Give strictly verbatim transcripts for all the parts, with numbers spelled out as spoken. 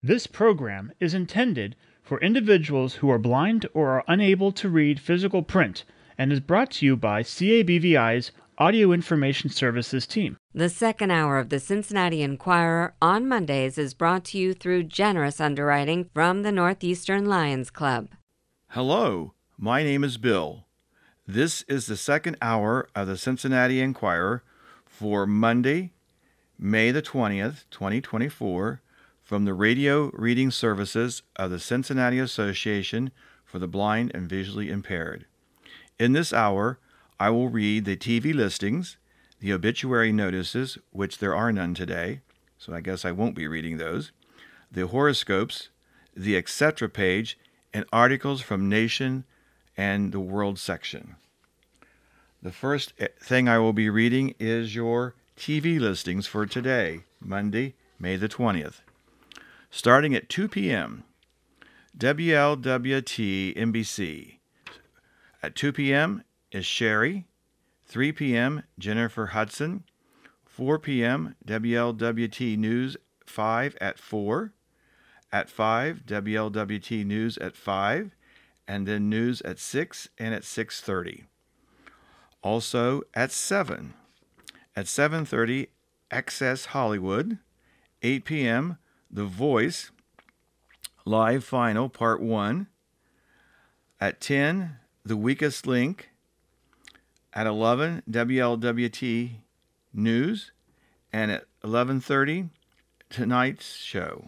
This program is intended for individuals who are blind or are unable to read physical print and is brought to you by C A B V I's Audio Information Services team. The second hour of the Cincinnati Enquirer on Mondays is brought to you through generous underwriting from the Northeastern Lions Club. Hello, my name is Bill. This is the second hour of the Cincinnati Enquirer for Monday, May the twentieth, twenty twenty-four, from the radio reading services of the Cincinnati Association for the Blind and Visually Impaired. In this hour, I will read the T V listings, the obituary notices, which there are none today, so I guess I won't be reading those, the horoscopes, the et cetera page, and articles from Nation and the World section. The first thing I will be reading is your T V listings for today, Monday, May the twentieth. Starting at two p.m., W L W T N B C. At two p.m. is Sherry. three p.m. Jennifer Hudson. four p.m. W L W T News five at four. At five, W L W T News at five, and then news at six and at six thirty. Also at seven. At seven thirty, Access Hollywood. eight p.m., The Voice, Live Final, Part one. At ten, The Weakest Link. At eleven, W L W T News. And at eleven thirty, Tonight's Show.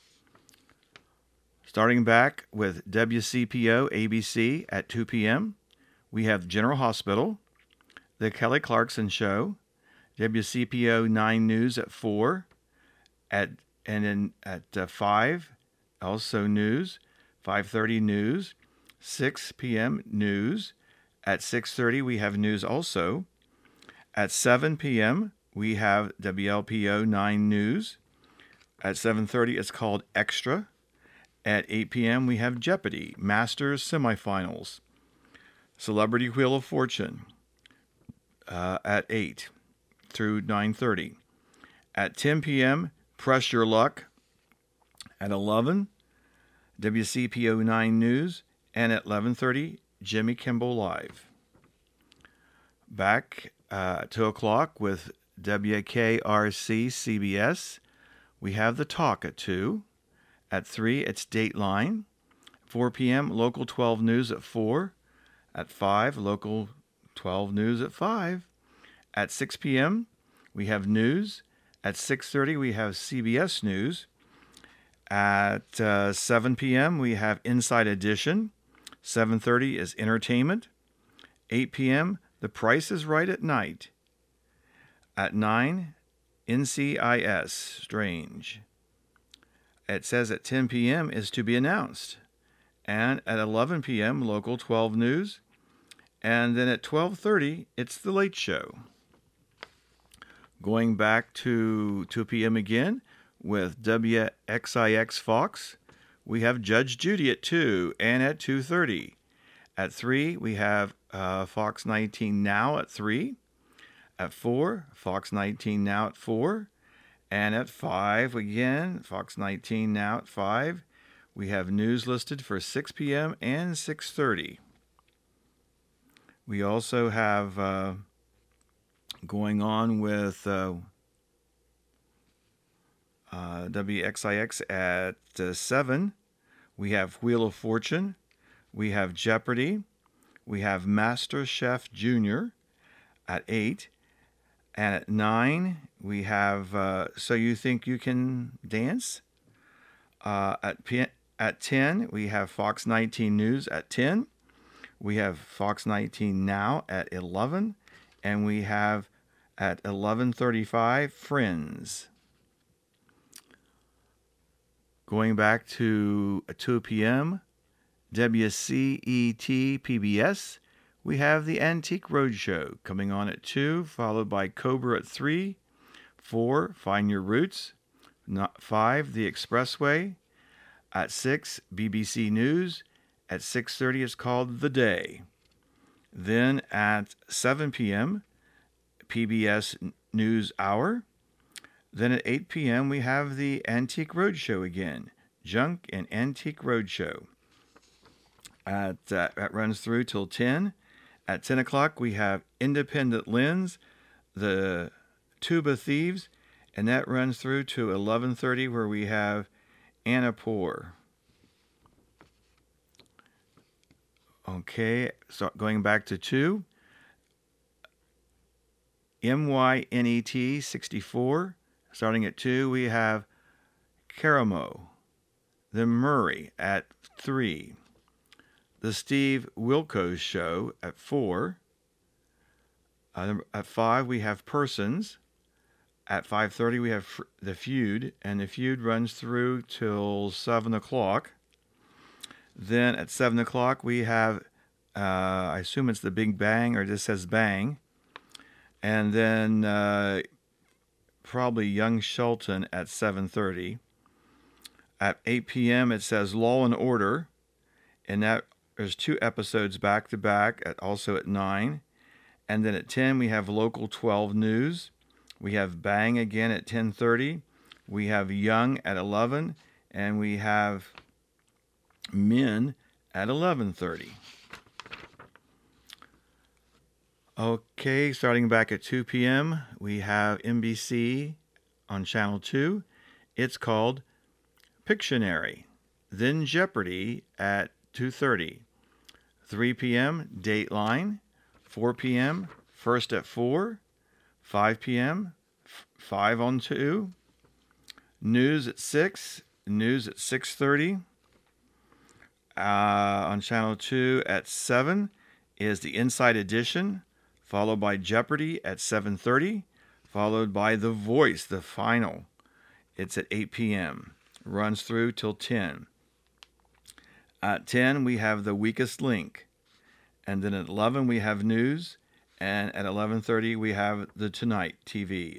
Starting back with W C P O A B C at two p.m., we have General Hospital, The Kelly Clarkson Show, W C P O nine News at four, at and then at uh, five, also news, five thirty news, six p.m. news. At six thirty, we have news also. At seven p.m., we have W L P O nine News. At seven thirty, it's called Extra. At eight p.m., we have Jeopardy! Masters Semifinals. Celebrity Wheel of Fortune uh, at eight through nine thirty. At ten p.m., Press Your Luck. At eleven, W C P O nine News. And at eleven thirty, Jimmy Kimball Live. Back uh, at two o'clock with W K R C C B S, we have The Talk at two. At three, it's Dateline. four p.m., Local twelve News at four. At five, Local twelve News at five. At six p.m., we have news. At six thirty, we have C B S News. At uh, seven p.m., we have Inside Edition. seven thirty is Entertainment. eight p.m., The Price is Right at Night. At nine, N C I S, Strange. It says at ten p.m. is To Be Announced. And at eleven p.m., Local twelve News. And then at twelve thirty, it's The Late Show. Going back to two p.m. again with W X I X Fox, we have Judge Judy at two and at two thirty. At three, we have uh, Fox nineteen Now at three. At four, Fox nineteen Now at four. And at five, again, Fox nineteen Now at five. We have news listed for six p.m. and six thirty. We also have uh, going on with uh, uh, W X I X at uh, seven. We have Wheel of Fortune. We have Jeopardy! We have Master Chef Junior at eight. And at nine, we have uh, So You Think You Can Dance? Uh, at, P- at ten, we have Fox nineteen News at ten. We have Fox nineteen Now at eleven. And we have at eleven thirty-five, Friends. Going back to two p.m., W C E T P B S, we have the Antique Roadshow coming on at two, followed by Cobra at three, four, Find Your Roots, five, The Expressway, at six, B B C News, at six thirty it's called The Day. Then at seven p.m., P B S News Hour. Then at eight p.m. we have the Antique Roadshow again, Junk and Antique Roadshow. At, uh, that runs through till ten. At ten o'clock, we have Independent Lens, the Tuba Thieves, and that runs through to eleven thirty, where we have Annapur. Okay, so going back to two, M Y N E T sixty-four. Starting at two, we have Karamo, the Murray at three, the Steve Wilkos Show at four. Uh, at five, we have Persons. At five thirty, we have The Feud, and The Feud runs through till seven o'clock. Then at seven o'clock, we have, uh, I assume it's The Big Bang, or it just says Bang. And then uh, probably Young Shelton at seven thirty. At eight p.m., it says Law and Order, and that there's two episodes back to back, at also at nine. And then at ten, we have Local twelve News. We have Bang again at ten thirty. We have Young at eleven, and we have Men at eleven thirty. Okay, starting back at two p.m., we have N B C on Channel two. It's called Pictionary. Then Jeopardy at two thirty. three p.m., Dateline. four p.m., First at four. five p.m., five on two. News at six. News at six thirty. Uh, on Channel two at seven is the Inside Edition, followed by Jeopardy at seven thirty, followed by The Voice, the final. It's at eight p.m. Runs through till ten. At ten, we have The Weakest Link. And then at eleven, we have News. And at eleven thirty, we have The Tonight T V.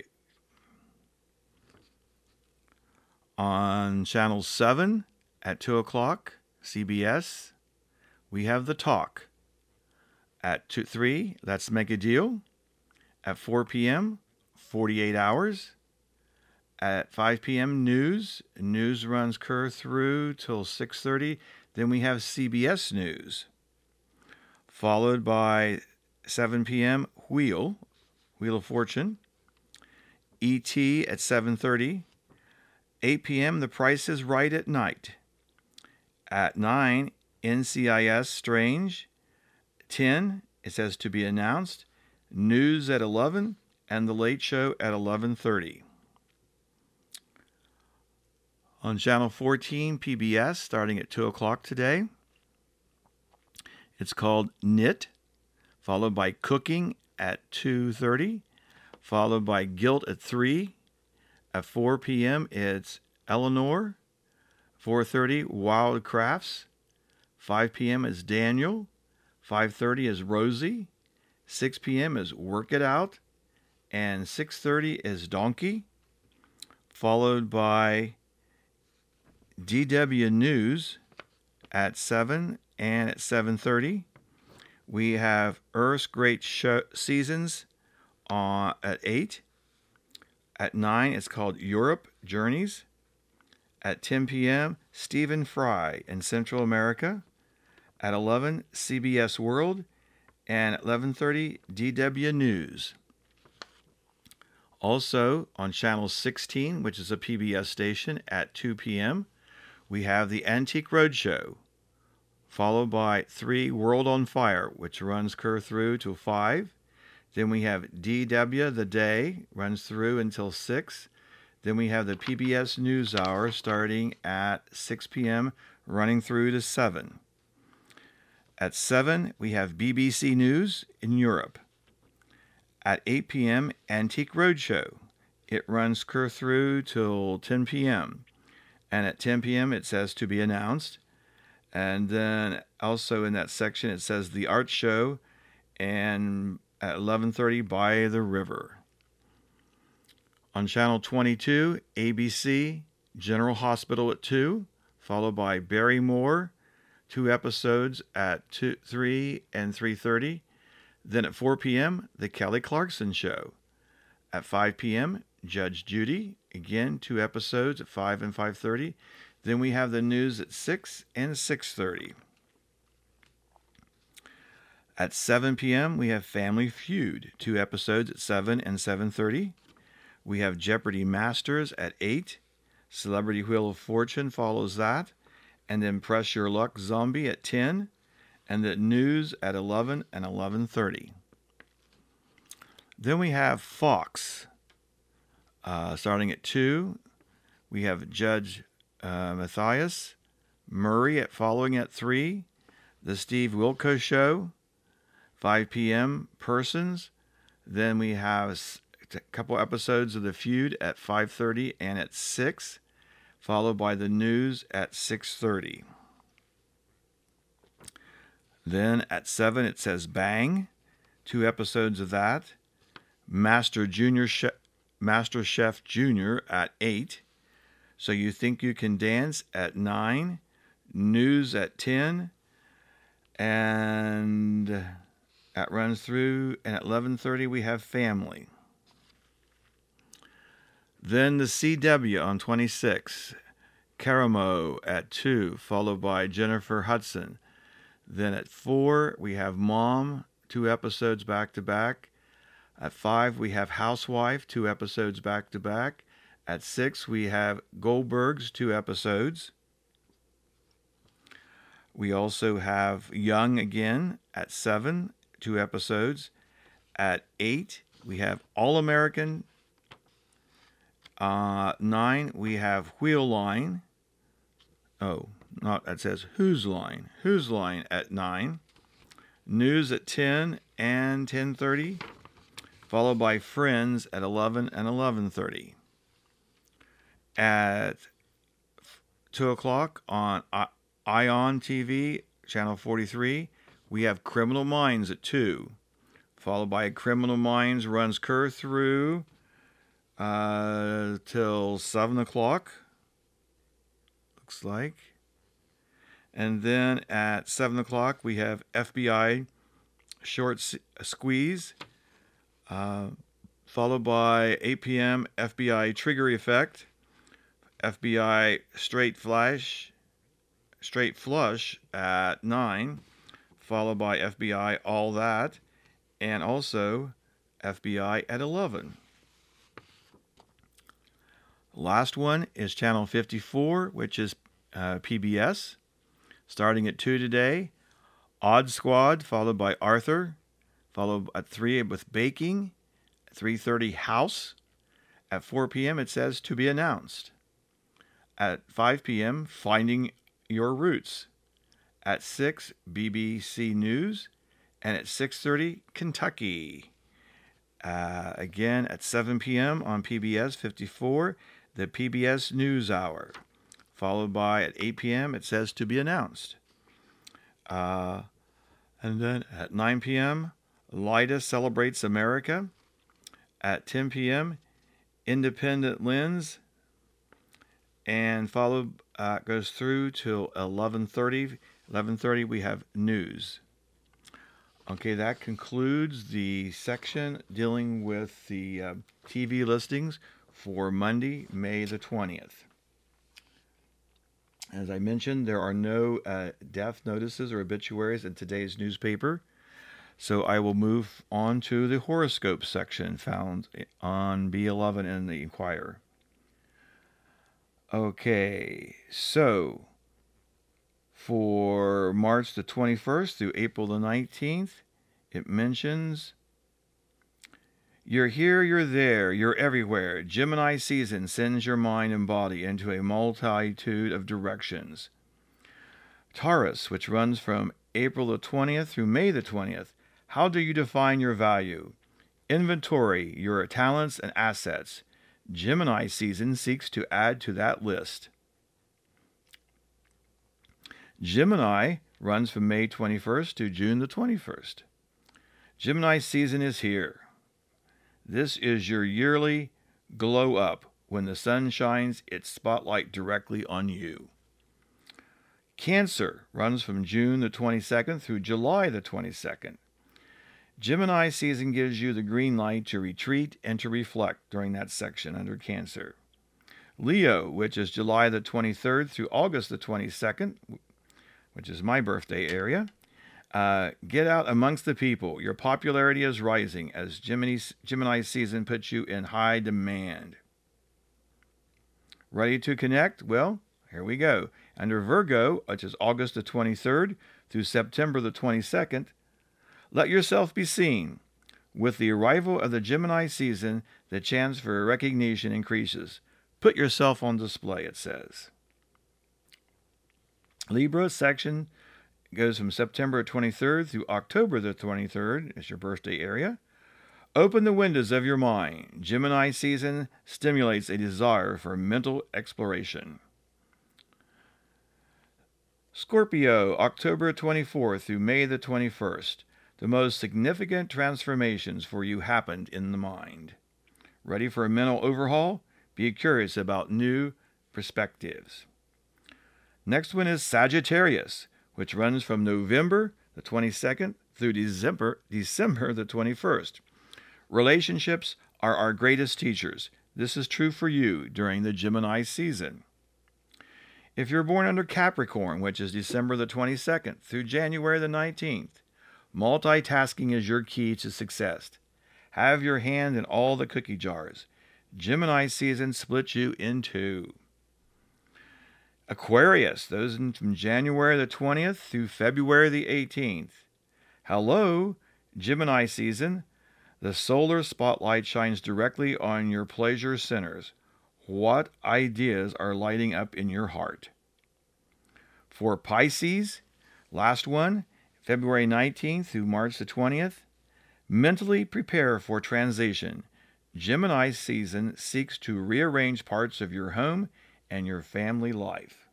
On Channel seven at two o'clock, C B S, we have The Talk. At two, three, Let's Make a Deal. At four p.m., forty-eight hours. At five p.m., News. News runs cur through till six thirty. Then we have C B S News. Followed by seven p.m., Wheel, Wheel of Fortune. E T at seven thirty. eight p.m., The Price is Right at night. At nine, N C I S Strange. ten, it says To Be Announced. News at eleven, and The Late Show at eleven thirty. On Channel fourteen, P B S, starting at two o'clock today, it's called Knit, followed by Cooking at two thirty, followed by Guilt at three. At four p.m., it's Eleanor. four thirty, Wild Crafts. five p.m. is Daniel. five thirty is Rosie. six p.m. is Work It Out. And six thirty is Donkey, followed by D W News at seven, and at seven thirty. We have Earth's Great Show Seasons uh, at eight. At nine, it's called Europe Journeys. At ten p.m., Stephen Fry in Central America. At eleven, C B S World. And at eleven thirty, D W News. Also, on Channel sixteen, which is a P B S station, at two p.m., we have the Antique Roadshow, followed by three, World on Fire, which runs cur through till five. Then we have D W The Day, runs through until six. Then we have the P B S NewsHour starting at six p.m., running through to seven. At seven, we have B B C News in Europe. At eight p.m., Antique Roadshow. It runs cur through till ten p.m. And at ten p.m., it says To Be Announced. And then also in that section, it says The Art Show. And at eleven thirty, By the River. On Channel twenty-two, A B C, General Hospital at two, followed by Barrymore, two episodes at two, three and three thirty. Then at four p.m., The Kelly Clarkson Show. At five p.m., Judge Judy, again, two episodes at five and five thirty. Then we have the news at six and six thirty. At seven p.m., we have Family Feud, two episodes at seven and seven thirty. We have Jeopardy Masters at eight. Celebrity Wheel of Fortune follows that. And then Press Your Luck Zombie at ten. And the news at eleven and eleven thirty. Then we have Fox, uh, starting at two. We have Judge uh, Matthias Murray at following at three. The Steve Wilkos Show, five p.m. Persons. Then we have a couple episodes of The Feud at five thirty and at six, followed by the news at six thirty. Then at seven it says Bang, two episodes of that. Master Junior Chef, Master Chef Junior at eight. So You Think You Can Dance at nine. News at ten. And that runs through. And at eleven thirty we have Family. Then the C W on twenty-six. Karamo at two, followed by Jennifer Hudson. Then at four we have Mom, two episodes back to back. At five, we have Housewife, two episodes back to back. At six, we have Goldbergs, two episodes. We also have Young again at seven, two episodes. At eight, we have All American. Uh, nine, we have Wheel Line. Oh, not that says Whose Line. Whose Line at nine. News at ten and ten thirty. Followed by Friends at eleven and eleven thirty. At two o'clock on Ion T V, channel forty-three, we have Criminal Minds at two. Followed by Criminal Minds runs cur through uh, till seven o'clock. Looks like. And then at seven o'clock, we have F B I Short Squeeze. Uh, followed by eight p.m. F B I Trigger Effect, F B I Straight Flash, Straight Flush at nine, followed by F B I All That, and also F B I at eleven. Last one is channel fifty-four, which is uh, P B S, starting at two today. Odd Squad, followed by Arthur. Followed at three with Baking. At three thirty, House. At four p.m. it says To Be Announced. At five p.m., Finding Your Roots. At six, B B C News. And at six thirty, Kentucky. Uh, again, at seven p.m. on P B S fifty-four, the P B S News Hour. Followed by, at eight p.m., it says To Be Announced. Uh, and then at nine p.m., Lida Celebrates America. At ten p.m., Independent Lens. And followed, uh, goes through till eleven thirty. eleven thirty, we have news. Okay, that concludes the section dealing with the uh, T V listings for Monday, May the twentieth. As I mentioned, there are no uh, death notices or obituaries in today's newspaper. So I will move on to the horoscope section found on B eleven in the Enquirer. Okay, so for March the twenty-first through April the nineteenth, it mentions, you're here, you're there, you're everywhere. Gemini season sends your mind and body into a multitude of directions. Taurus, which runs from April the twentieth through May the twentieth, how do you define your value? Inventory your talents and assets. Gemini season seeks to add to that list. Gemini runs from May twenty-first to June the twenty-first. Gemini season is here. This is your yearly glow up when the sun shines its spotlight directly on you. Cancer runs from June the twenty-second through July the twenty-second. Gemini season gives you the green light to retreat and to reflect during that section under Cancer. Leo, which is July the twenty-third through August the twenty-second, which is my birthday area. Uh, get out amongst the people. Your popularity is rising as Gemini, Gemini season puts you in high demand. Ready to connect? Well, here we go. Under Virgo, which is August the twenty-third through September the twenty-second, let yourself be seen. With the arrival of the Gemini season, the chance for recognition increases. Put yourself on display, it says. Libra section goes from September twenty-third through October the twenty-third. It's your birthday area. Open the windows of your mind. Gemini season stimulates a desire for mental exploration. Scorpio, October twenty-fourth through May the twenty-first. The most significant transformations for you happened in the mind. Ready for a mental overhaul? Be curious about new perspectives. Next one is Sagittarius, which runs from November the twenty-second through December, December the twenty-first. Relationships are our greatest teachers. This is true for you during the Gemini season. If you're born under Capricorn, which is December the twenty-second through January the nineteenth, multitasking is your key to success. Have your hand in all the cookie jars. Gemini season splits you in two. Aquarius, those from January the twentieth through February the eighteenth. Hello, Gemini season. The solar spotlight shines directly on your pleasure centers. What ideas are lighting up in your heart? For Pisces, last one, February nineteenth through March the twentieth. Mentally prepare for transition. Gemini season seeks to rearrange parts of your home and your family life.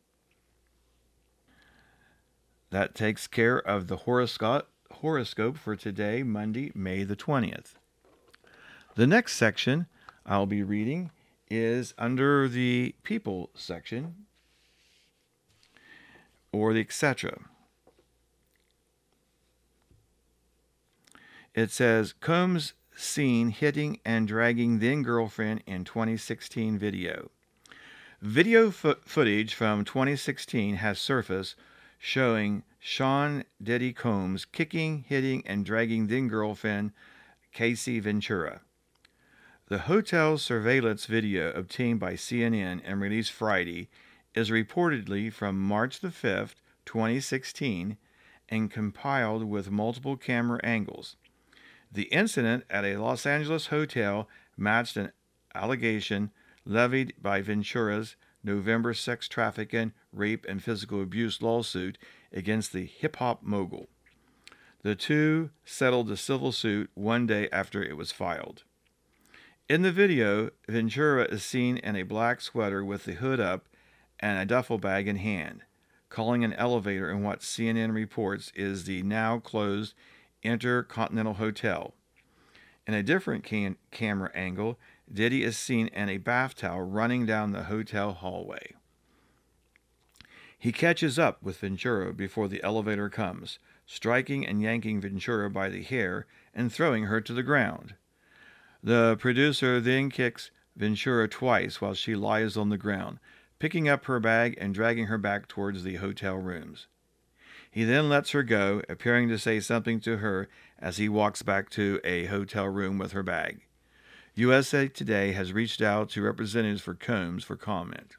That takes care of the horoscope horoscope for today, Monday, May the twentieth. The next section I'll be reading is under the people section, or the et cetera. It says, Combs seen hitting and dragging then girlfriend in twenty sixteen video. Video fo- footage from twenty sixteen has surfaced showing Sean Diddy Combs kicking, hitting, and dragging then girlfriend Casey Ventura. The hotel surveillance video obtained by C N N and released Friday is reportedly from March the fifth, twenty sixteen, and compiled with multiple camera angles. The incident at a Los Angeles hotel matched an allegation levied by Ventura's November sex trafficking, rape, and physical abuse lawsuit against the hip-hop mogul. The two settled the civil suit one day after it was filed. In the video, Ventura is seen in a black sweater with the hood up and a duffel bag in hand, calling an elevator in what C N N reports is the now closed Intercontinental Hotel. In a different cam- camera angle, Diddy is seen in a bath towel running down the hotel hallway. He catches up with Ventura before the elevator comes, striking and yanking Ventura by the hair and throwing her to the ground. The producer then kicks Ventura twice while she lies on the ground, picking up her bag and dragging her back towards the hotel rooms. He then lets her go, appearing to say something to her as he walks back to a hotel room with her bag. U S A Today has reached out to representatives for Combs for comment.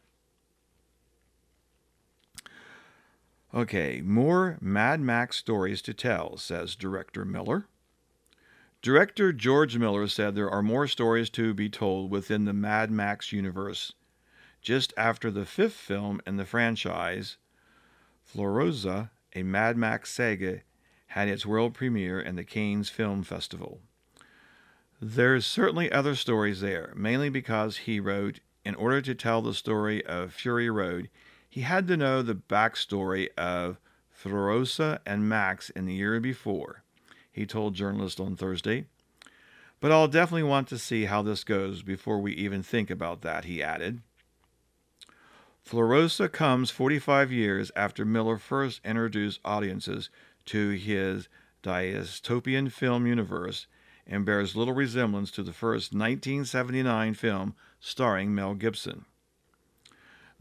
Okay, more Mad Max stories to tell, says Director Miller. Director George Miller said there are more stories to be told within the Mad Max universe. Just after the fifth film in the franchise, Furiosa, a Mad Max saga, had its world premiere in the Cannes Film Festival. There's certainly other stories there, mainly because he wrote, in order to tell the story of Fury Road, he had to know the backstory of Furiosa and Max in the year before, he told journalists on Thursday. But I'll definitely want to see how this goes before we even think about that, he added. Furiosa comes forty-five years after Miller first introduced audiences to his dystopian film universe and bears little resemblance to the first nineteen seventy-nine film starring Mel Gibson.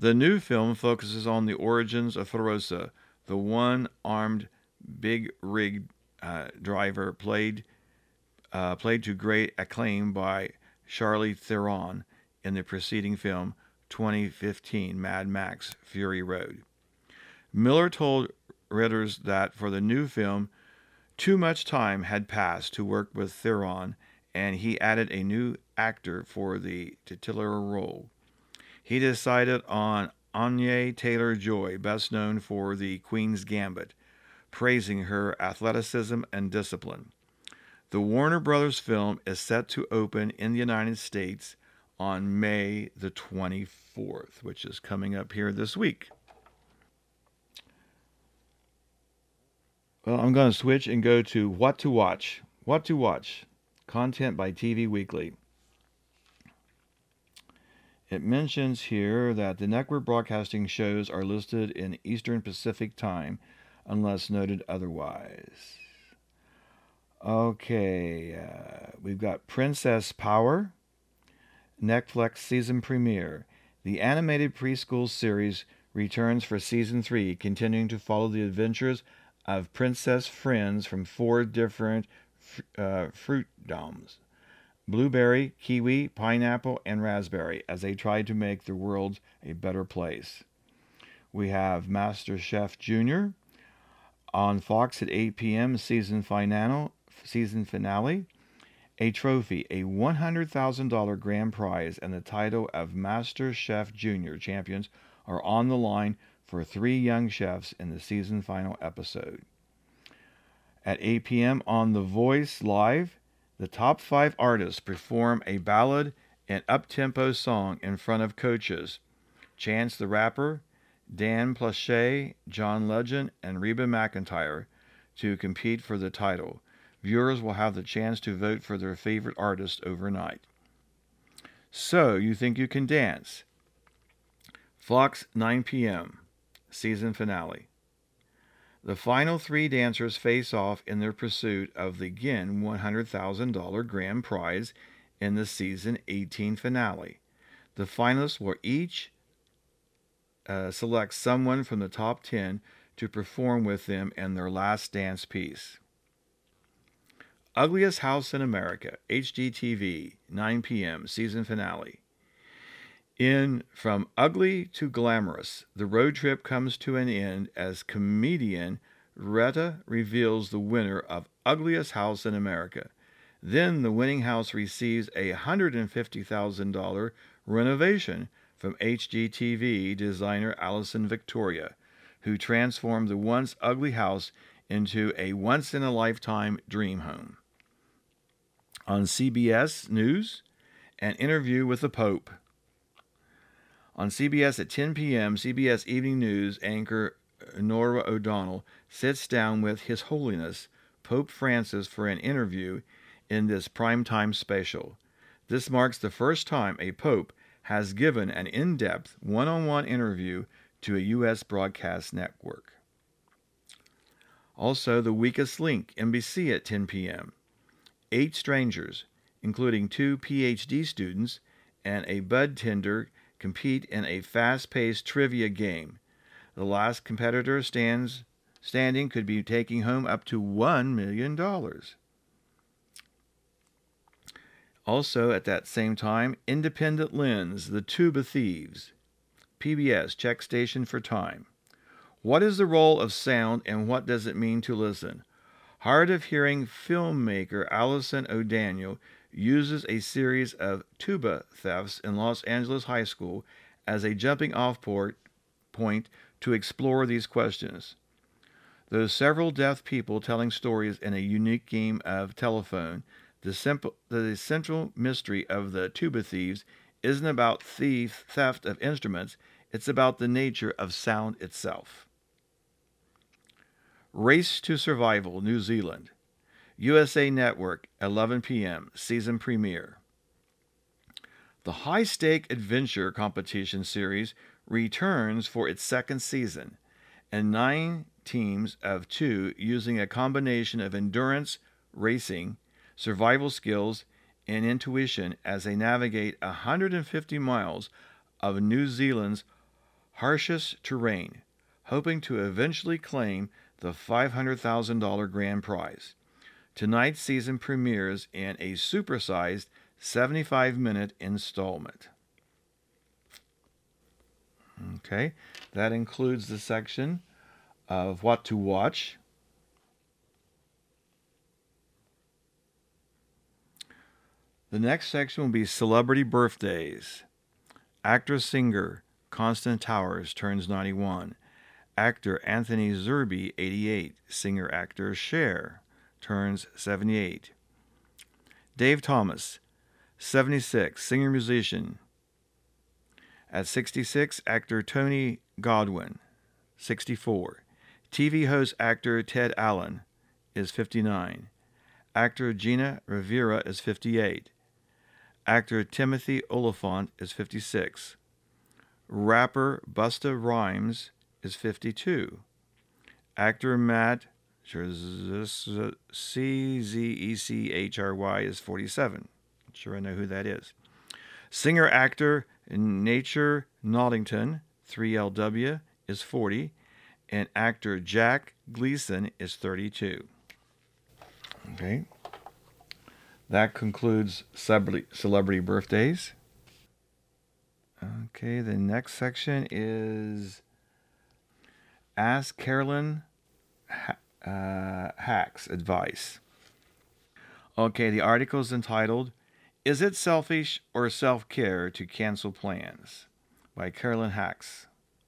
The new film focuses on the origins of Ferosa, the one-armed big rig uh, driver played uh, played to great acclaim by Charlize Theron in the preceding film twenty fifteen Mad Max Fury Road. Miller told readers that for the new film, too much time had passed to work with Theron, and he added a new actor for the titular role. He decided on Anya Taylor-Joy, best known for The Queen's Gambit, praising her athleticism and discipline. The Warner Brothers film is set to open in the United States on May the twenty-fourth, which is coming up here this week. Well, I'm going to switch and go to What to Watch. What to Watch. Content by T V Weekly. It mentions here that the network broadcasting shows are listed in Eastern Pacific Time, unless noted otherwise. Okay, uh, we've got Princess Power, Netflix season premiere. The animated preschool series returns for season three, continuing to follow the adventures of princess friends from four different uh, fruit domes: blueberry, kiwi, pineapple, and raspberry, as they try to make the world a better place. We have Master Chef Junior on Fox at eight p.m. season finale. Season finale. A trophy, a one hundred thousand dollars grand prize, and the title of Master Chef Junior champions are on the line for three young chefs in the season final episode. At eight p.m. on The Voice Live, the top five artists perform a ballad and up-tempo song in front of coaches Chance the Rapper, Dan Plauché, John Legend, and Reba McEntire to compete for the title. Viewers will have the chance to vote for their favorite artist overnight. So, you think you can dance? Fox, nine p.m. Season finale. The final three dancers face off in their pursuit of the again one hundred thousand dollars grand prize in the season eighteen finale. The finalists will each uh, select someone from the top ten to perform with them in their last dance piece. Ugliest House in America, H G T V, nine p.m. Season finale. In From Ugly to Glamorous, the road trip comes to an end as comedian Retta reveals the winner of Ugliest House in America. Then the winning house receives a one hundred fifty thousand dollars renovation from H G T V designer Alison Victoria, who transformed the once ugly house into a once-in-a-lifetime dream home. On C B S News, an interview with the Pope. On C B S at ten p.m., C B S Evening News anchor Norah O'Donnell sits down with His Holiness Pope Francis for an interview in this primetime special. This marks the first time a pope has given an in-depth, one-on-one interview to a U S broadcast network. Also, The Weakest Link, N B C at ten p.m. Eight strangers, including two P H D students and a bud tender, compete in a fast-paced trivia game. The last competitor stands standing could be taking home up to one million dollars. Also, at that same time, Independent Lens, The Tuba Thieves. P B S, check station for time. What is the role of sound and what does it mean to listen? Hard of hearing filmmaker Allison O'Daniel uses a series of tuba thefts in Los Angeles high school as a jumping-off point to explore these questions. Though several deaf people telling stories in a unique game of telephone, the, simple, the central mystery of the Tuba Thieves isn't about thief, theft of instruments, it's about the nature of sound itself. Race to Survival, New Zealand. U S A Network, eleven p.m., season premiere. The high-stake adventure competition series returns for its second season, and nine teams of two using a combination of endurance, racing, survival skills, and intuition as they navigate one hundred fifty miles of New Zealand's Harshest Terrain, hoping to eventually claim the five hundred thousand dollars grand prize. Tonight's season premieres in a supersized seventy-five minute installment. Okay, that includes the section of what to watch. The next section will be Celebrity Birthdays. Actor-singer Constance Towers turns ninety-one. Actor Anthony Zerbe, eighty-eight. Singer-actor Cher turns seventy-eight. Dave Thomas, seventy-six. Singer-musician. At sixty-six, actor Tony Godwin, sixty-four. T V host actor Ted Allen is fifty-nine. Actor Gina Rivera is fifty-eight. Actor Timothy Olyphant is fifty-six. Rapper Busta Rhymes is fifty-two. Actor Matt C Z E C H R Y is forty-seven. Not sure I know who that is. Singer-actor Nature Noddington, three L W, is forty. And actor Jack Gleason is thirty-two. Okay. That concludes celebrity birthdays. Okay, the next section is Ask Carolyn uh, Hack's Advice. Okay, the article is entitled, Is It Selfish or Self-Care to Cancel Plans? By Carolyn Hacks.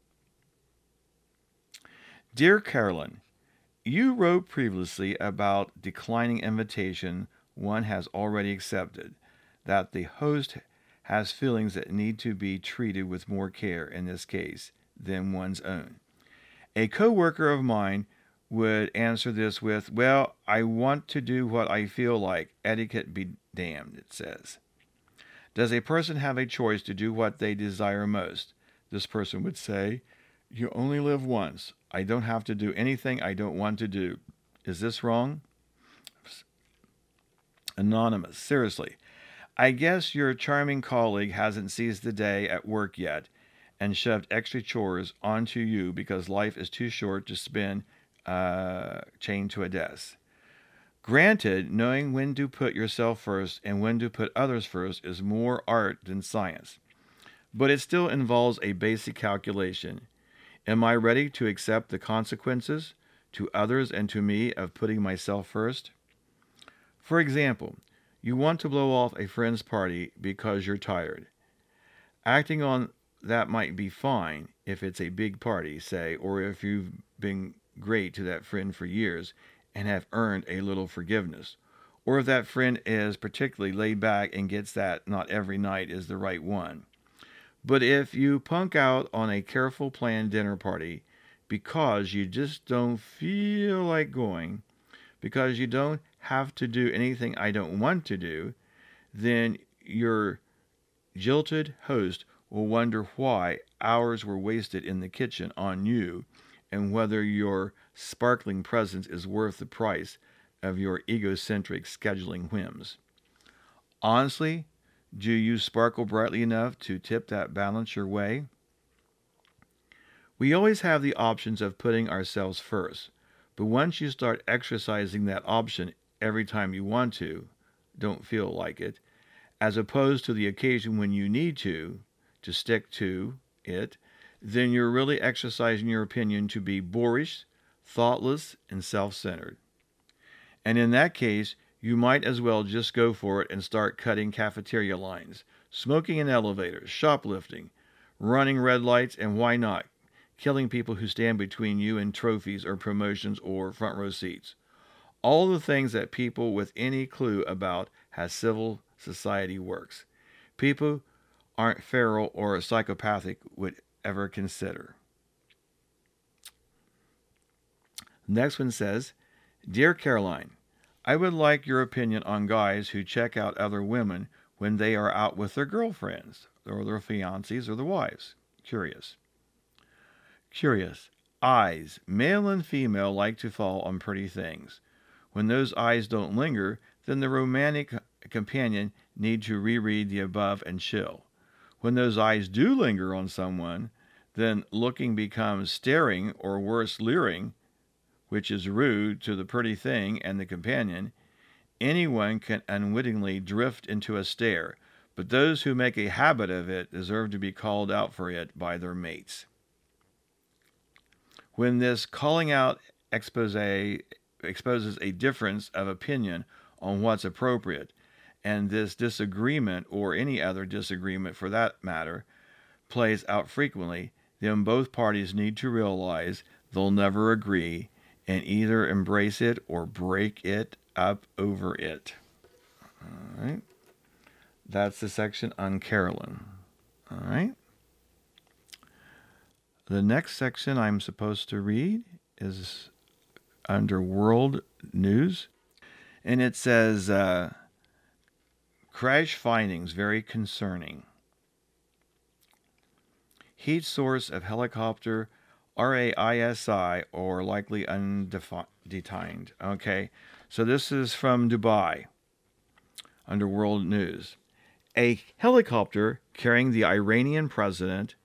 Dear Carolyn, you wrote previously about declining invitation one has already accepted, that the host has feelings that need to be treated with more care, in this case, than one's own. A co-worker of mine would answer this with, well, I want to do what I feel like. Etiquette be damned, it says. Does a person have a choice to do what they desire most? This person would say, you only live once. I don't have to do anything I don't want to do. Is this wrong? Anonymous. Seriously, I guess your charming colleague hasn't seized the day at work yet and shoved extra chores onto you because life is too short to spend uh, chained to a desk. Granted, knowing when to put yourself first and when to put others first is more art than science, but it still involves a basic calculation. Am I ready to accept the consequences to others and to me of putting myself first? For example, you want to blow off a friend's party because you're tired. Acting on that might be fine if it's a big party, say, or if you've been great to that friend for years and have earned a little forgiveness, or if that friend is particularly laid back and gets that not every night is the right one. But if you punk out on a careful planned dinner party because you just don't feel like going, because you don't have to do anything I don't want to do, then your jilted host will wonder why hours were wasted in the kitchen on you and whether your sparkling presence is worth the price of your egocentric scheduling whims. Honestly, do you sparkle brightly enough to tip that balance your way? We always have the options of putting ourselves first, but once you start exercising that option every time you want to, don't feel like it, as opposed to the occasion when you need to, to stick to it, then you're really exercising your opinion to be boorish, thoughtless, and self-centered. And in that case, you might as well just go for it and start cutting cafeteria lines, smoking in elevators, shoplifting, running red lights, and why not, killing people who stand between you and trophies or promotions or front row seats. All the things that people with any clue about how civil society works. People aren't feral or psychopathic would ever consider. Next one says, Dear Caroline, I would like your opinion on guys who check out other women when they are out with their girlfriends, or their fiancés, or their wives. Curious. Curious. Eyes. Male and female like to fall on pretty things. When those eyes don't linger, then the romantic companion need to reread the above and chill. When those eyes do linger on someone, then looking becomes staring, or worse, leering, which is rude to the pretty thing and the companion, anyone can unwittingly drift into a stare, but those who make a habit of it deserve to be called out for it by their mates. When this calling out expose exposes a difference of opinion on what's appropriate, and this disagreement, or any other disagreement for that matter, plays out frequently, then both parties need to realize they'll never agree and either embrace it or break it up over it. All right. That's the section on Carolyn. All right. The next section I'm supposed to read is under World News, and it says, uh, crash findings very concerning. Heat source of helicopter R A I S I, or likely undetained. Okay, so this is from Dubai, under World News. A helicopter carrying the Iranian president,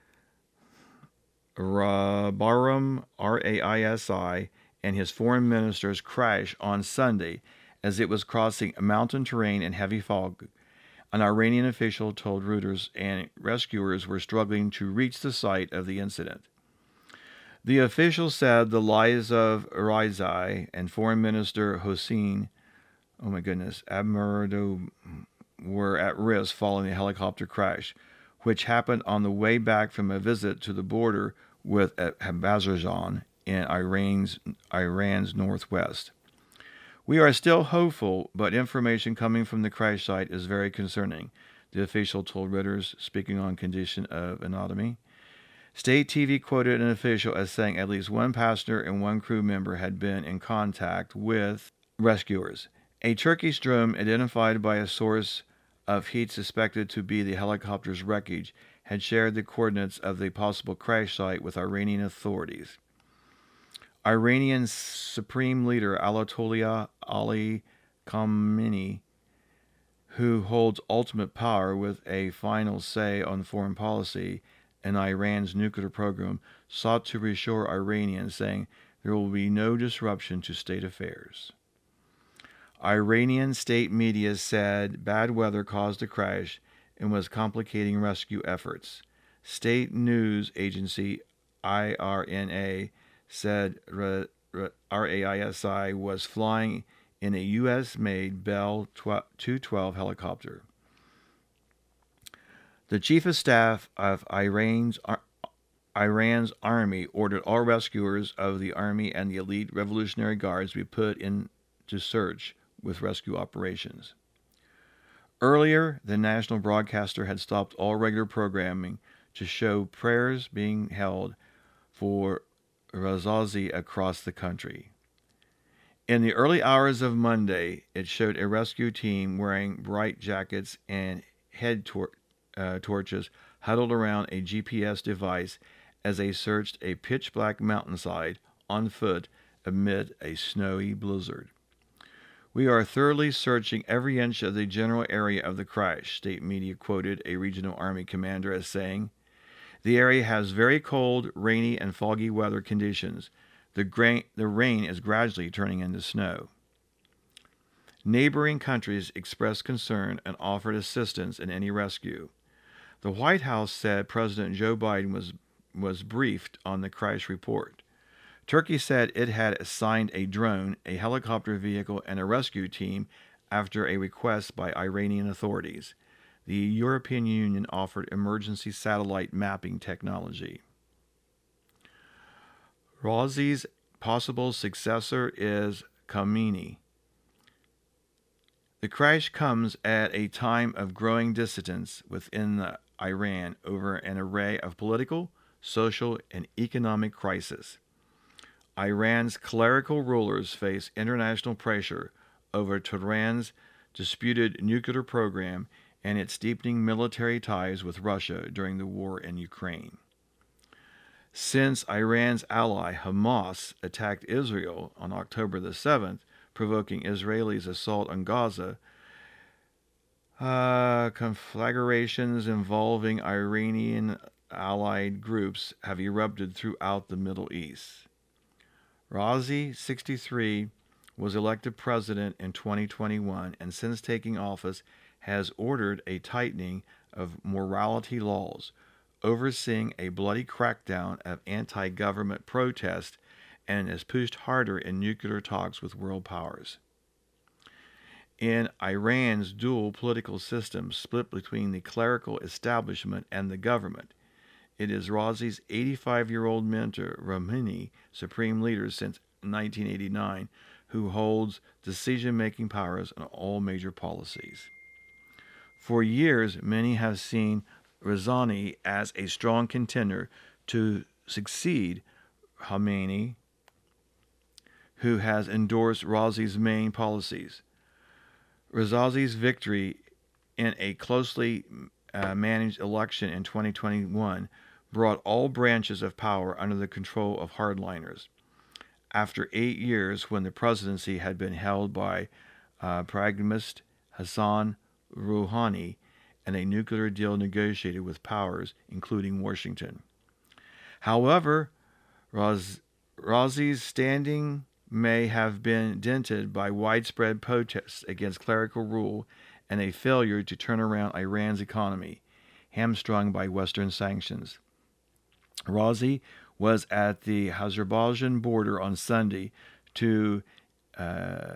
Bahram R A I S I, and his foreign ministers crashed on Sunday as it was crossing mountain terrain and heavy fog. An Iranian official told Reuters, and rescuers were struggling to reach the site of the incident. The official said the lives of Raizai and Foreign Minister Hossein, oh my goodness, Abmerdo, were at risk following the helicopter crash, which happened on the way back from a visit to the border with Azerbaijan in Iran's, Iran's northwest. We are still hopeful, but information coming from the crash site is very concerning, the official told Reuters, speaking on condition of anonymity. State T V quoted an official as saying at least one passenger and one crew member had been in contact with rescuers. A Turkish drone identified by a source of heat suspected to be the helicopter's wreckage had shared the coordinates of the possible crash site with Iranian authorities. Iranian Supreme Leader Ayatollah Ali Khamenei, who holds ultimate power with a final say on foreign policy and Iran's nuclear program, sought to reassure Iranians, saying there will be no disruption to state affairs. Iranian state media said bad weather caused the crash and was complicating rescue efforts. State news agency I R N A said R A I S I was flying in a U S-made Bell two twelve helicopter. The chief of staff of Iran's, Iran's army ordered all rescuers of the army and the elite Revolutionary Guards be put into search with rescue operations. Earlier, the national broadcaster had stopped all regular programming to show prayers being held for Razazi across the country. In the early hours of Monday, it showed a rescue team wearing bright jackets and head tor- uh, torches huddled around a G P S device as they searched a pitch-black mountainside on foot amid a snowy blizzard. We are thoroughly searching every inch of the general area of the crash, state media quoted a regional army commander as saying. The area has very cold, rainy, and foggy weather conditions. The, gra- the rain is gradually turning into snow. Neighboring countries expressed concern and offered assistance in any rescue. The White House said President Joe Biden was, was briefed on the crash report. Turkey said it had assigned a drone, a helicopter vehicle, and a rescue team after a request by Iranian authorities. The European Union offered emergency satellite mapping technology. Razi's possible successor is Khamenei. The crash comes at a time of growing dissidence within Iran over an array of political, social, and economic crises. Iran's clerical rulers face international pressure over Tehran's disputed nuclear program and its deepening military ties with Russia during the war in Ukraine. Since Iran's ally Hamas attacked Israel on October the seventh, provoking Israelis' assault on Gaza, uh, conflagrations involving Iranian allied groups have erupted throughout the Middle East. Razi, sixty-three, was elected president in twenty twenty-one and since taking office has ordered a tightening of morality laws, overseeing a bloody crackdown of anti-government protest, and has pushed harder in nuclear talks with world powers. In Iran's dual political system split between the clerical establishment and the government, it is Razi's eighty-five-year-old mentor, Rouhani, supreme leader since nineteen eighty-nine, who holds decision-making powers on all major policies. For years, many have seen Rouhani as a strong contender to succeed Khamenei, who has endorsed Razi's main policies. Razi's victory in a closely uh, managed election in twenty twenty-one brought all branches of power under the control of hardliners. After eight years, when the presidency had been held by uh, pragmatist Hassan Rouhani and a nuclear deal negotiated with powers, including Washington. However, Raz- Razi's standing may have been dented by widespread protests against clerical rule and a failure to turn around Iran's economy, hamstrung by Western sanctions. Razi was at the Azerbaijan border on Sunday to uh,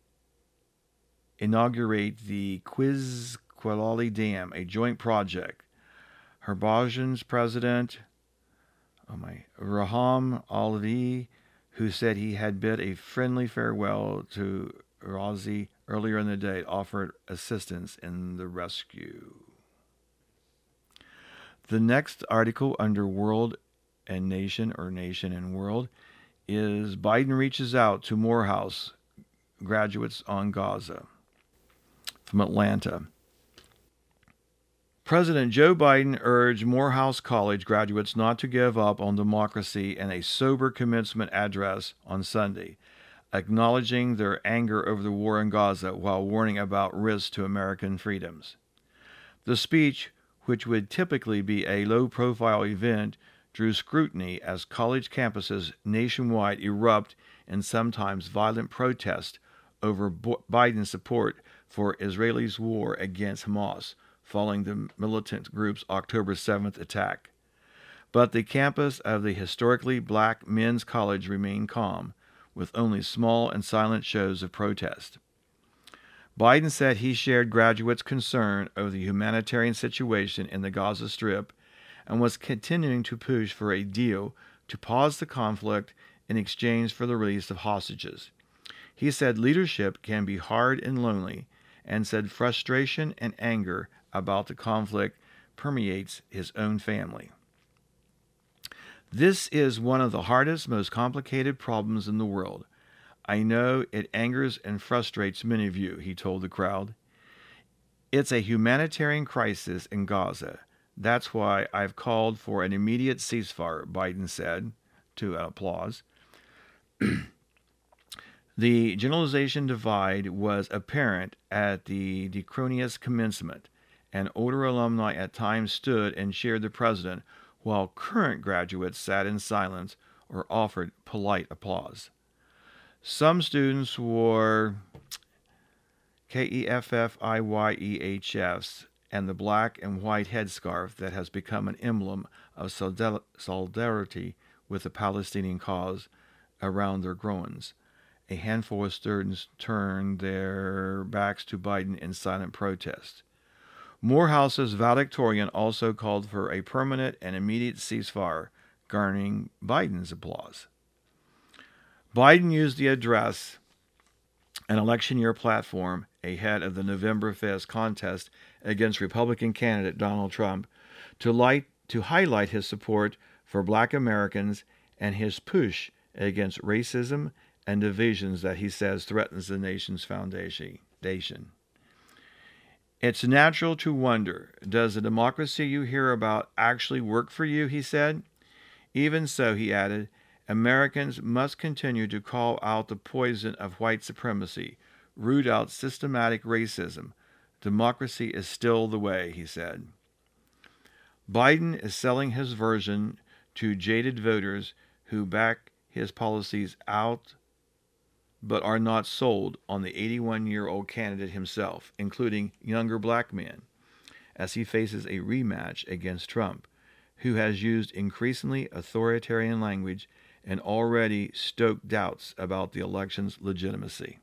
inaugurate the Quiz-Kwalali Dam, a joint project. Azerbaijan's president, oh my, Raham Aliyev, who said he had bid a friendly farewell to Razi earlier in the day, offered assistance in the rescue. The next article under World and Nation, or Nation and World, is Biden reaches out to Morehouse graduates on Gaza. From Atlanta. President Joe Biden urged Morehouse College graduates not to give up on democracy in a sober commencement address on Sunday, acknowledging their anger over the war in Gaza while warning about risks to American freedoms. The speech, which would typically be a low-profile event, drew scrutiny as college campuses nationwide erupt in sometimes violent protest over Biden's support for Israel's war against Hamas following the militant group's October seventh attack. But the campus of the historically black men's college remained calm, with only small and silent shows of protest. Biden said he shared graduates' concern over the humanitarian situation in the Gaza Strip and was continuing to push for a deal to pause the conflict in exchange for the release of hostages. He said leadership can be hard and lonely, and said frustration and anger about the conflict permeates his own family. This is one of the hardest, most complicated problems in the world. I know it angers and frustrates many of you, he told the crowd. It's a humanitarian crisis in Gaza. That's why I've called for an immediate ceasefire, Biden said, to applause. The generalization divide was apparent at the decorous commencement, and older alumni at times stood and cheered the president, while current graduates sat in silence or offered polite applause. Some students wore K E F F I Y E H Fs and the black and white headscarf that has become an emblem of solidarity with the Palestinian cause around their groins. A handful of students turned their backs to Biden in silent protest. Morehouse's valedictorian also called for a permanent and immediate ceasefire, garnering Biden's applause. Biden used the address, an election year platform, ahead of the November fifth contest against Republican candidate Donald Trump, to, light, to highlight his support for black Americans and his push against racism and divisions that he says threatens the nation's foundation. It's natural to wonder, does the democracy you hear about actually work for you, he said. Even so, he added, Americans must continue to call out the poison of white supremacy, root out systematic racism. Democracy is still the way, he said. Biden is selling his version to jaded voters who back his policies out but are not sold on the eighty-one-year-old candidate himself, including younger black men, as he faces a rematch against Trump, who has used increasingly authoritarian language and already stoked doubts about the election's legitimacy.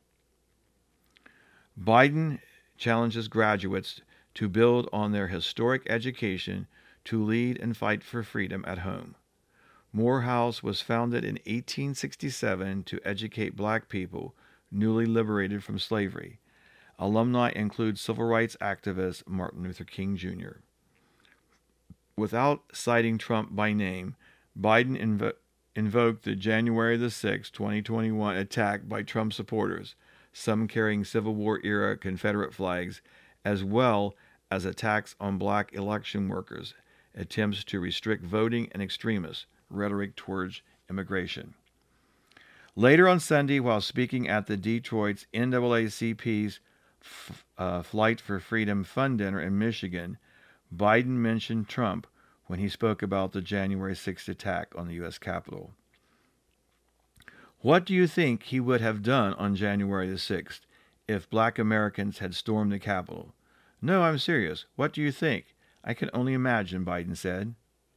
Biden challenges graduates to build on their historic education to lead and fight for freedom at home. Morehouse was founded in eighteen sixty-seven to educate black people newly liberated from slavery. Alumni include civil rights activist Martin Luther King Junior Without citing Trump by name, Biden invo- invoked the January the sixth, twenty twenty-one attack by Trump supporters, some carrying Civil War-era Confederate flags, as well as attacks on black election workers, attempts to restrict voting, and extremist rhetoric towards immigration. Later on Sunday, while speaking at the Detroit's N double A C P's f- uh, Flight for Freedom Fund Dinner in Michigan, Biden mentioned Trump when he spoke about the January sixth attack on the U S Capitol. What do you think he would have done on January the sixth if black Americans had stormed the Capitol? No, I'm serious. What do you think? I can only imagine, Biden said.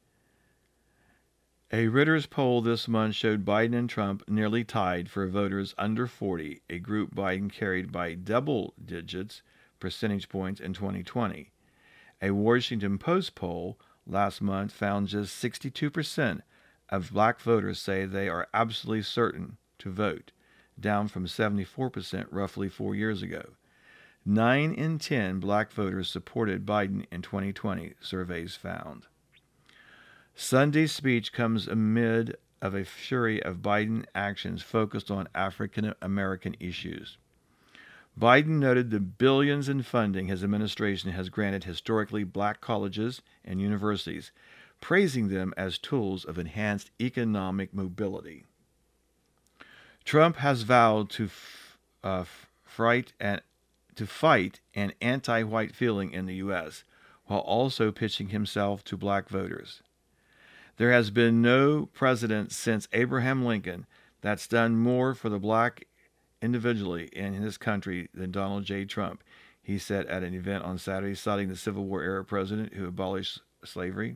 A Reuters poll this month showed Biden and Trump nearly tied for voters under forty, a group Biden carried by double digits percentage points in twenty twenty. A Washington Post poll last month found just sixty-two percent of black voters say they are absolutely certain to vote, down from seventy-four percent roughly four years ago. Nine in ten black voters supported Biden in twenty twenty, surveys found. Sunday's speech comes amid of a flurry of Biden actions focused on African American issues. Biden noted the billions in funding his administration has granted historically black colleges and universities, praising them as tools of enhanced economic mobility. Trump has vowed to f- uh, fright and to fight an anti-white feeling in the U S, while also pitching himself to black voters. There has been no president since Abraham Lincoln that's done more for the black individually in his country than Donald J. Trump, he said at an event on Saturday, citing the Civil War-era president who abolished slavery.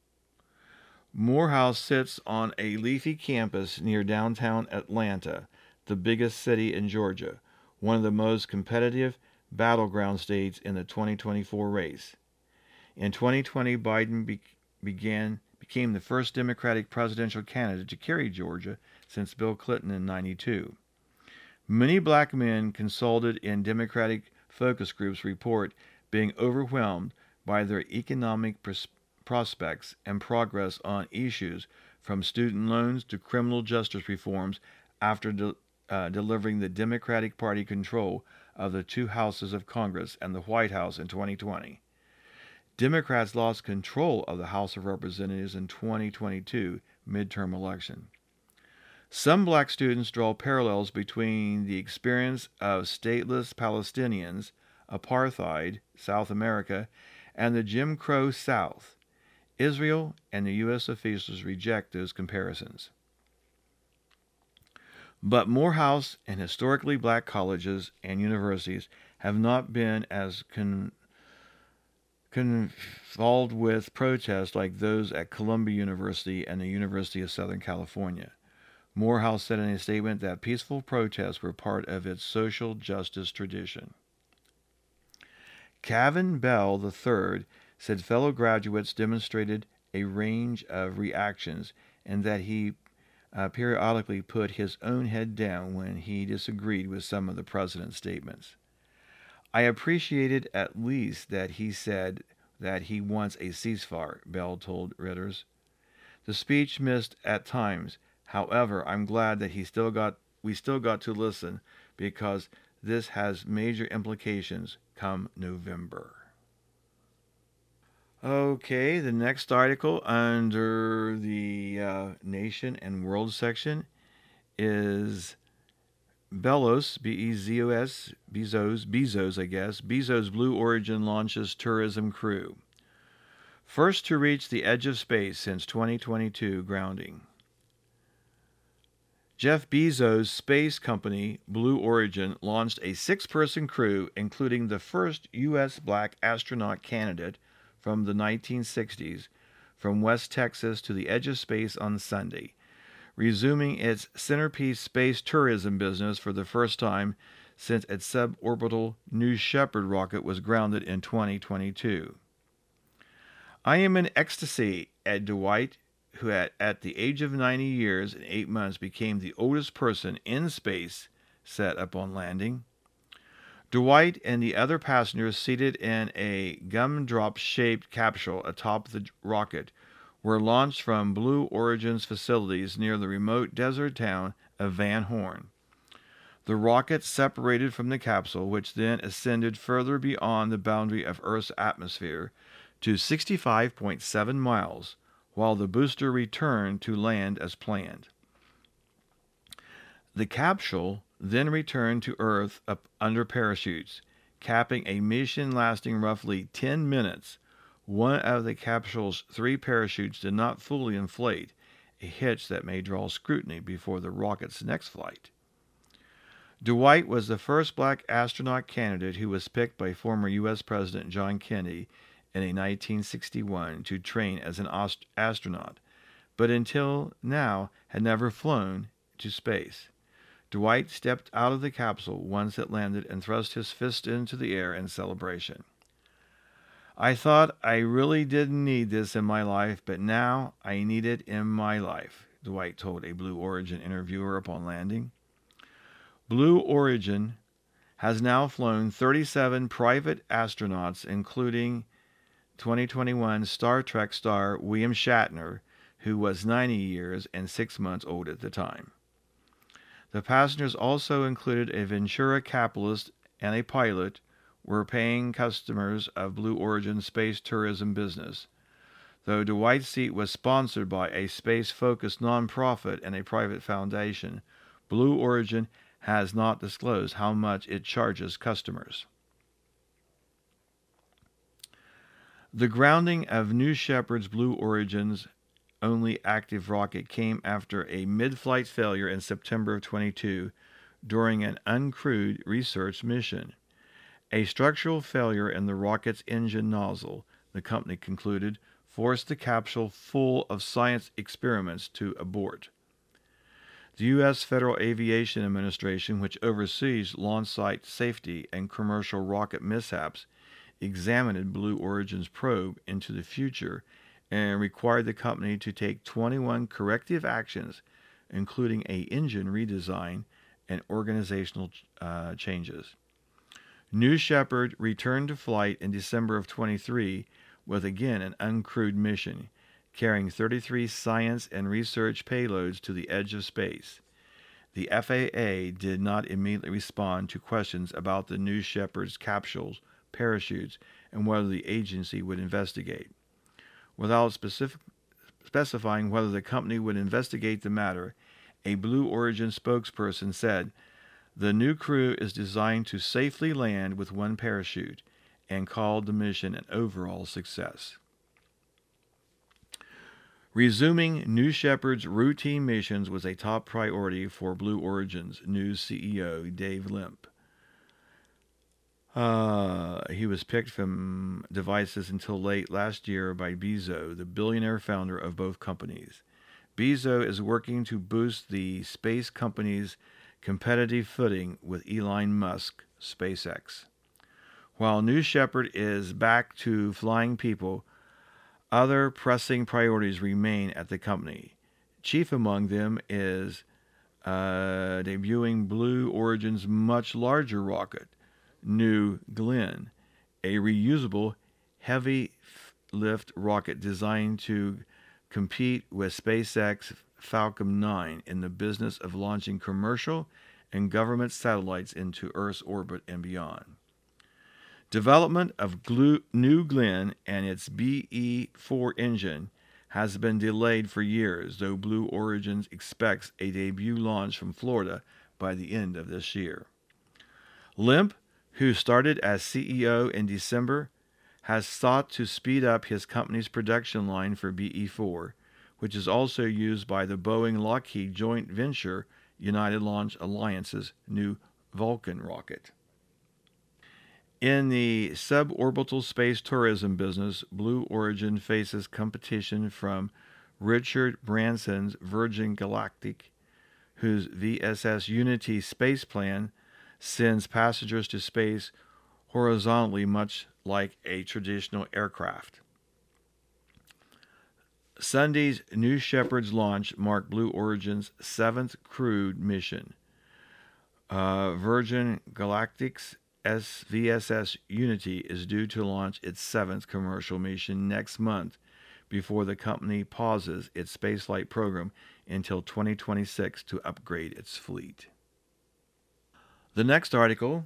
Morehouse sits on a leafy campus near downtown Atlanta, the biggest city in Georgia, one of the most competitive battleground states in the twenty twenty-four race. In twenty twenty, Biden be- began became the first Democratic presidential candidate to carry Georgia since Bill Clinton in ninety-two. Many black men consulted in Democratic focus groups report being overwhelmed by their economic pers- prospects and progress on issues from student loans to criminal justice reforms after de- uh, delivering the Democratic Party control of the two houses of Congress and the White House in twenty twenty. Democrats lost control of the House of Representatives in twenty twenty-two midterm election. Some black students draw parallels between the experience of stateless Palestinians, apartheid, South America, and the Jim Crow South. Israel and the U S officials reject those comparisons. But Morehouse and historically black colleges and universities have not been as con- convolved with protests like those at Columbia University and the University of Southern California. Morehouse said in a statement that peaceful protests were part of its social justice tradition. Kavin Bell the third said fellow graduates demonstrated a range of reactions and that he uh, periodically put his own head down when he disagreed with some of the president's statements. I appreciated at least that he said that he wants a ceasefire, Bell told Reuters. The speech missed at times. However, I'm glad that he still got we still got to listen because this has major implications come November. Okay, the next article under the uh, Nation and World section is Bezos, B E Z O S, Bezos, Bezos, I guess. Bezos Blue Origin launches tourism crew. First to reach the edge of space since twenty twenty-two grounding. Jeff Bezos' space company, Blue Origin, launched a six-person crew, including the first U S black astronaut candidate from the nineteen sixties, from West Texas to the edge of space on Sunday, resuming its centerpiece space tourism business for the first time since its suborbital New Shepard rocket was grounded in twenty twenty-two. I am in ecstasy, Ed Dwight, who at, at the age of ninety years and eight months became the oldest person in space, said upon landing. Dwight and the other passengers seated in a gumdrop-shaped capsule atop the rocket were launched from Blue Origin's facilities near the remote desert town of Van Horn. The rocket separated from the capsule, which then ascended further beyond the boundary of Earth's atmosphere to sixty-five point seven miles, while the booster returned to land as planned. The capsule then returned to Earth up under parachutes, capping a mission lasting roughly ten minutes. One of the capsule's three parachutes did not fully inflate, a hitch that may draw scrutiny before the rocket's next flight. Dwight was the first black astronaut candidate who was picked by former U S President John Kennedy in nineteen sixty-one to train as an ast- astronaut, but until now had never flown to space. Dwight stepped out of the capsule once it landed and thrust his fist into the air in celebration. I thought I really didn't need this in my life, but now I need it in my life, Dwight told a Blue Origin interviewer upon landing. Blue Origin has now flown thirty-seven private astronauts, including twenty twenty-one Star Trek star William Shatner, who was ninety years and six months old at the time. The passengers also included a Ventura capitalist and a pilot, were paying customers of Blue Origin's space tourism business. Though Dwight's seat was sponsored by a space-focused nonprofit and a private foundation, Blue Origin has not disclosed how much it charges customers. The grounding of New Shepard's Blue Origin's only active rocket came after a mid-flight failure in September of twenty-two during an uncrewed research mission. A structural failure in the rocket's engine nozzle, the company concluded, forced the capsule full of science experiments to abort. The U S Federal Aviation Administration, which oversees launch site safety and commercial rocket mishaps, examined Blue Origin's probe into the future and required the company to take twenty-one corrective actions, including an engine redesign and organizational uh, changes. New Shepard returned to flight in December of twenty-three with again an uncrewed mission, carrying thirty-three science and research payloads to the edge of space. The F A A did not immediately respond to questions about the New Shepard's capsules, parachutes, and whether the agency would investigate. Without specific, specifying whether the company would investigate the matter, a Blue Origin spokesperson said, "The new crew is designed to safely land with one parachute," and called the mission an overall success. Resuming New Shepard's routine missions was a top priority for Blue Origin's new C E O, Dave Limp. Uh, he was picked from devices until late last year by Bezos, the billionaire founder of both companies. Bezos is working to boost the space company's competitive footing with Elon Musk, SpaceX. While New Shepard is back to flying people, other pressing priorities remain at the company. Chief among them is uh, debuting Blue Origin's much larger rocket, New Glenn, a reusable heavy-lift rocket designed to compete with SpaceX Falcon nine in the business of launching commercial and government satellites into Earth's orbit and beyond. Development of New Glenn and its B E four engine has been delayed for years, though Blue Origin expects a debut launch from Florida by the end of this year. Limp, who started as C E O in December, has sought to speed up his company's production line for B E four, which is also used by the Boeing-Lockheed joint venture United Launch Alliance's new Vulcan rocket. In the suborbital space tourism business, Blue Origin faces competition from Richard Branson's Virgin Galactic, whose V S S Unity space plan sends passengers to space horizontally, much like a traditional aircraft. Sunday's New Shepard's launch marked Blue Origin's seventh crewed mission. Uh, Virgin Galactic's V S S Unity is due to launch its seventh commercial mission next month before the company pauses its spaceflight program until twenty twenty-six to upgrade its fleet. The next article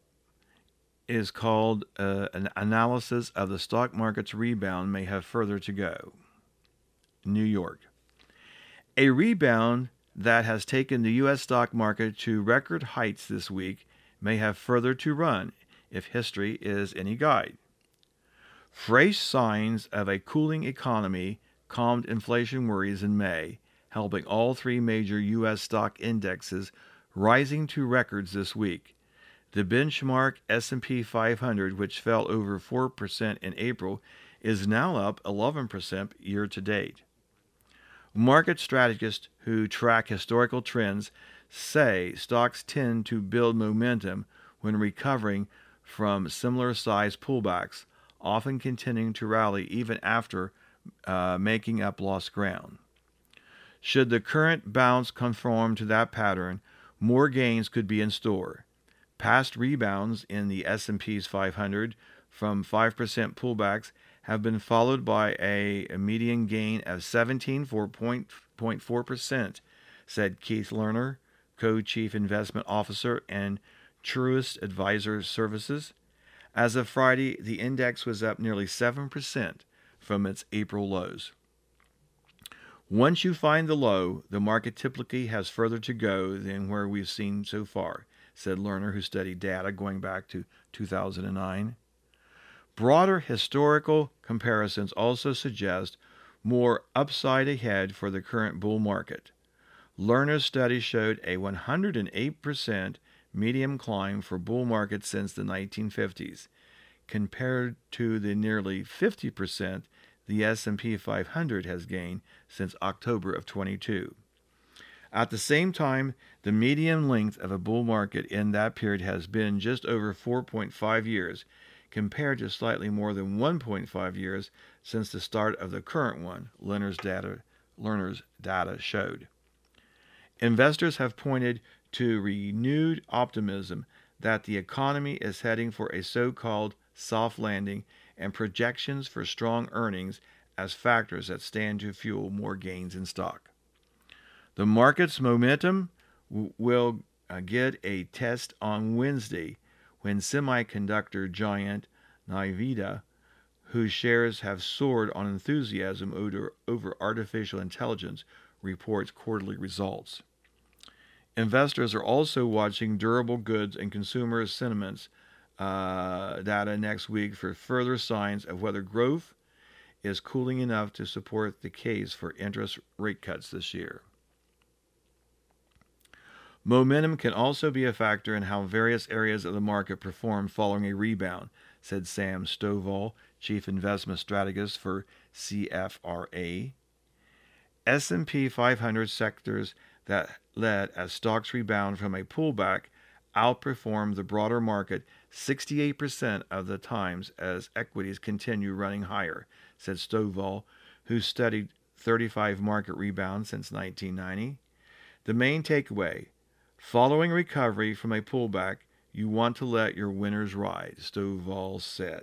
is called uh, An Analysis of the Stock Market's Rebound May Have Further to Go. New York. A rebound that has taken the U S stock market to record heights this week may have further to run if history is any guide. Fresh signs of a cooling economy calmed inflation worries in May, helping all three major U S stock indexes rising to records this week. The benchmark S and P five hundred, which fell over four percent in April, is now up eleven percent year to date. Market strategists who track historical trends say stocks tend to build momentum when recovering from similar-sized pullbacks, often continuing to rally even after uh, making up lost ground. Should the current bounce conform to that pattern, more gains could be in store. Past rebounds in the S and P five hundred from five percent pullbacks have been followed by a, a median gain of seventeen point four percent, said Keith Lerner, co-chief investment officer and Truist Advisor Services. As of Friday, the index was up nearly seven percent from its April lows. Once you find the low, the market typically has further to go than where we've seen so far, said Lerner, who studied data going back to two thousand nine. Broader historical comparisons also suggest more upside ahead for the current bull market. Lerner's study showed a one hundred eight percent medium climb for bull markets since the nineteen fifties, compared to the nearly fifty percent the S and P five hundred has gained since October of twenty-two. At the same time, the median length of a bull market in that period has been just over four point five years, compared to slightly more than one point five years since the start of the current one, Lerner's data, Lerner's data showed. Investors have pointed to renewed optimism that the economy is heading for a so-called soft landing and projections for strong earnings as factors that stand to fuel more gains in stock. The market's momentum w- will uh, get a test on Wednesday when semiconductor giant Nvidia, whose shares have soared on enthusiasm over, over artificial intelligence, reports quarterly results. Investors are also watching durable goods and consumer sentiments uh, data next week for further signs of whether growth is cooling enough to support the case for interest rate cuts this year. Momentum can also be a factor in how various areas of the market perform following a rebound, said Sam Stovall, chief investment strategist for C F R A. S and P five hundred sectors that led as stocks rebound from a pullback outperformed the broader market sixty-eight percent of the times as equities continue running higher, said Stovall, who studied thirty-five market rebounds since nineteen ninety. The main takeaway: following recovery from a pullback, you want to let your winners ride, Stovall said.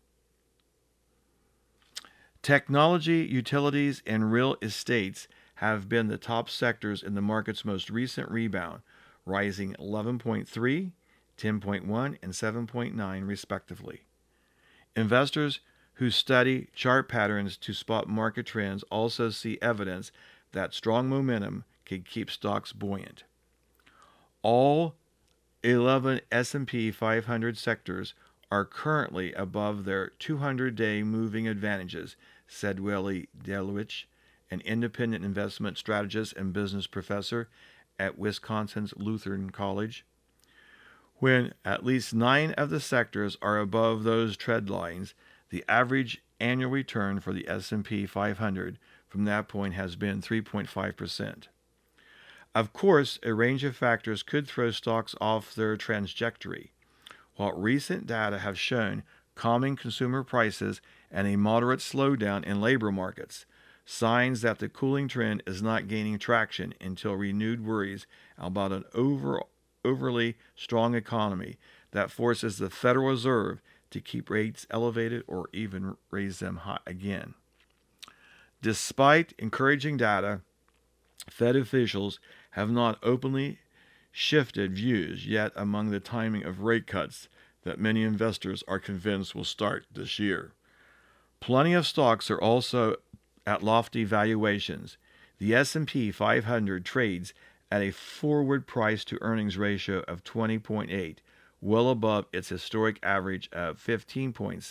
Technology, utilities, and real estates have been the top sectors in the market's most recent rebound, rising eleven point three, ten point one, and seven point nine respectively. Investors who study chart patterns to spot market trends also see evidence that strong momentum can keep stocks buoyant. All eleven S and P five hundred sectors are currently above their two hundred day moving averages, said Willie Delwich, an independent investment strategist and business professor at Wisconsin's Lutheran College. When at least nine of the sectors are above those trend lines, the average annual return for the S and P five hundred from that point has been three point five percent. Of course, a range of factors could throw stocks off their trajectory. While recent data have shown calming consumer prices and a moderate slowdown in labor markets, signs that the cooling trend is not gaining traction until renewed worries about an over, overly strong economy that forces the Federal Reserve to keep rates elevated or even raise them high again. Despite encouraging data, Fed officials have not openly shifted views yet among the timing of rate cuts that many investors are convinced will start this year. Plenty of stocks are also at lofty valuations. The S and P five hundred trades at a forward price-to-earnings ratio of twenty point eight, well above its historic average of fifteen point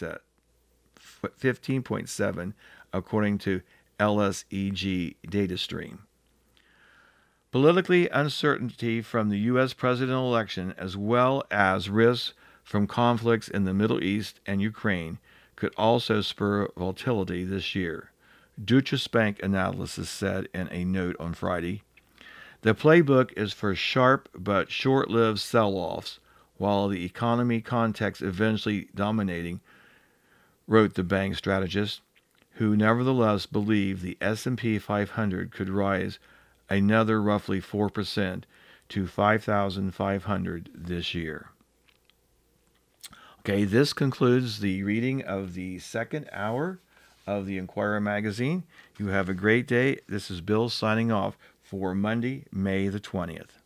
seven, according to L S E G DataStream. Politically, uncertainty from the U S presidential election, as well as risks from conflicts in the Middle East and Ukraine, could also spur volatility this year, Deutsche Bank analysis said in a note on Friday. The playbook is for sharp but short-lived sell-offs, while the economy context eventually dominating, wrote the bank strategist, who nevertheless believed the S and P five hundred could rise another roughly four percent to five thousand five hundred this year. Okay, this concludes the reading of the second hour of the Enquirer magazine. You have a great day. This is Bill signing off for Monday, May the twentieth.